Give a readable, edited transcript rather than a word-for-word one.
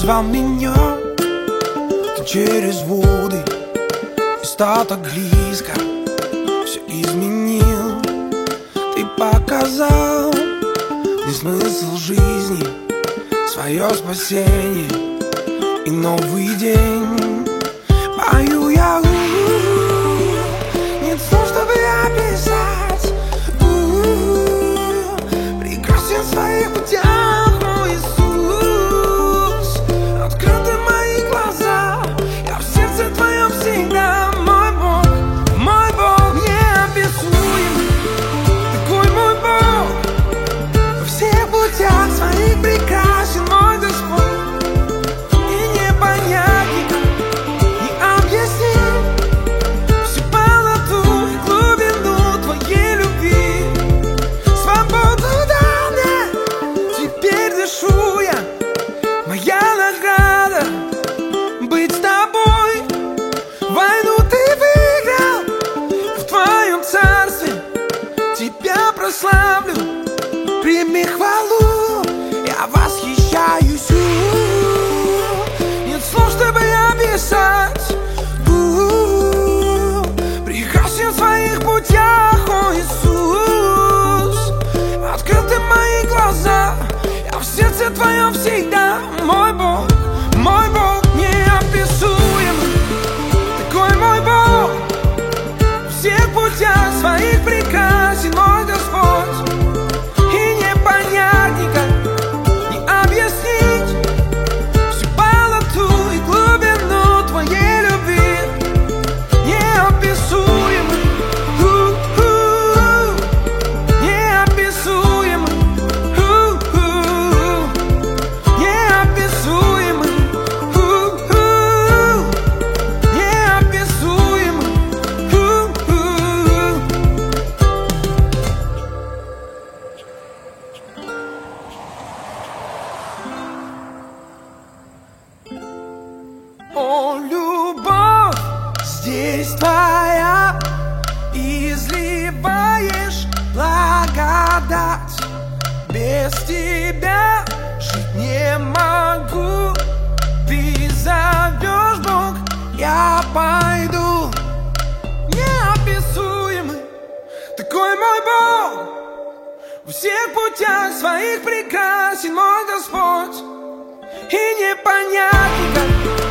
позвал меня, ты через воды, и стал так близко, все изменил. Ты показал мне смысл жизни, свое спасение и новый день. Пою я, нет слов, чтобы описать, прекрасен в своих путях мой Иисус. Открыты мои глаза, я в сердце твоем всегда. Мой Бог неописуем, такой мой Бог. Во всех путях своих прекрасен мой Господь, и не понять никак, не объяснить всю полноту и глубину твоей любви. Свободу дал мне, теперь дышу я, моя награда быть с тобой. Войну ты выиграл, в твоем царстве тебя прославлю. Прими хвалу, я восхищаюсь. Нет слов, чтобы описать, прекрасен в своих путях, о Иисус. Открыты мои глаза, я в сердце твоем всегда. Мой Бог неописуемый, такой мой Бог. В всех путях своих прекрасен мой Господь, и не понять никак, не объяснить всю полноту и глубину твоей любви. Неописуемый, неописуемый, неописуемый, неописуемый. О, любовь, здесь твоя, изливаешь благодать. Без тебя жить не могу. Ты зовешь, Бог, я пойду. Неописуемый, такой мой Бог. В всех путях своих прекрасен мой Господь, и не понять никак,